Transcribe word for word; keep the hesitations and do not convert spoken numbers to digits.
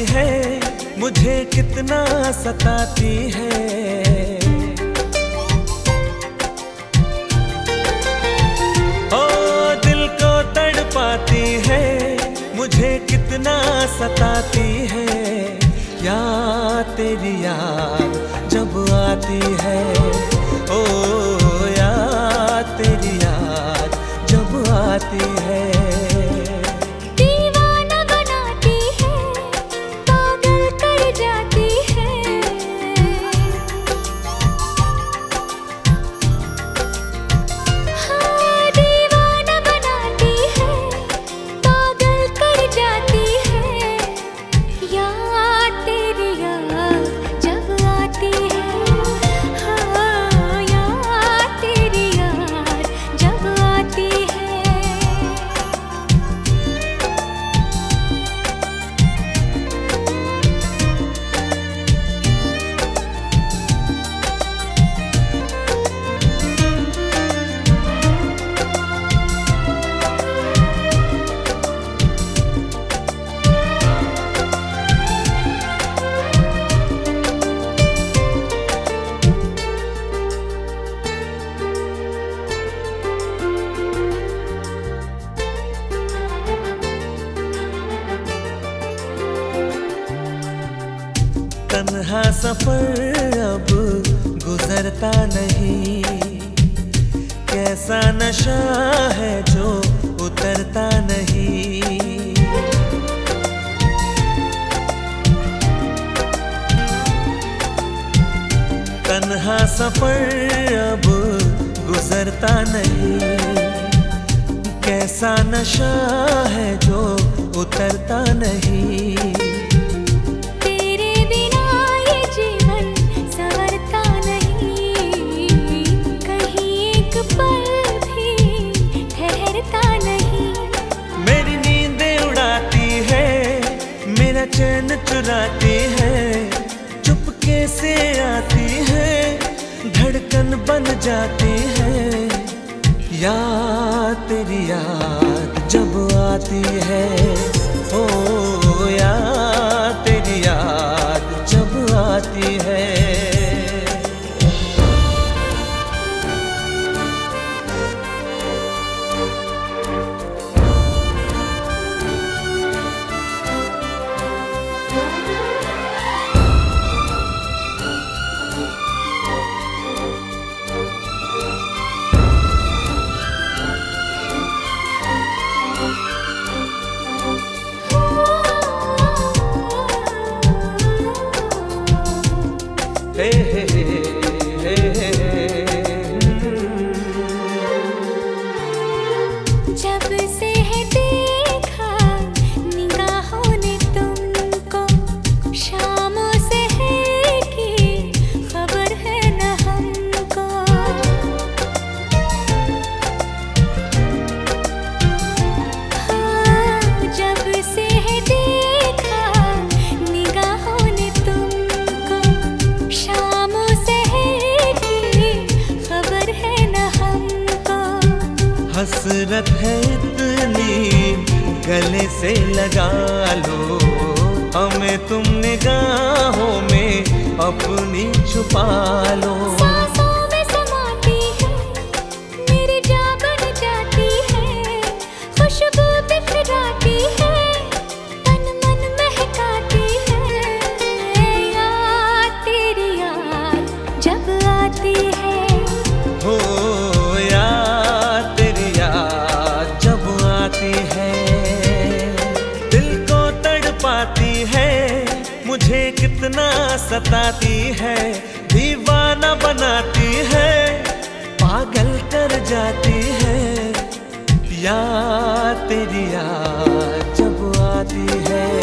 है, मुझे कितना सताती है। ओ दिल को तड़पाती है, मुझे कितना सताती है। याद तेरी याद जब आती है, ओ याद तेरी याद जब आती है। तन्हा सफर अब गुजरता नहीं, कैसा नशा है जो उतरता नहीं। तन्हा सफर अब गुजरता नहीं, कैसा नशा है जो उतरता नहीं। चैन चुराती है, चुपके से आती है, धड़कन बन जाती है। याद तेरी याद जब आती है, ओ याद तेरी याद जब आती है। जब से है देखा निगाहों ने तुमको, शामों से है कि खबर है न हमको। हाँ, जब से है देखा निगाहों ने तुमको, शामों से है कि खबर है न हमको। हसरत है इतनी गले से लगा लो, हमें तुम निगाहों में अपनी छुपा लो। सांसों में समाती है, मेरी जान बन जाती है, खुशबू बिखराती है, तन मन महकाती है। याद तेरी याद जब आती है, हो मुझे कितना सताती है, दीवाना बनाती है, पागल कर जाती है। याद तेरी याद जब आती है।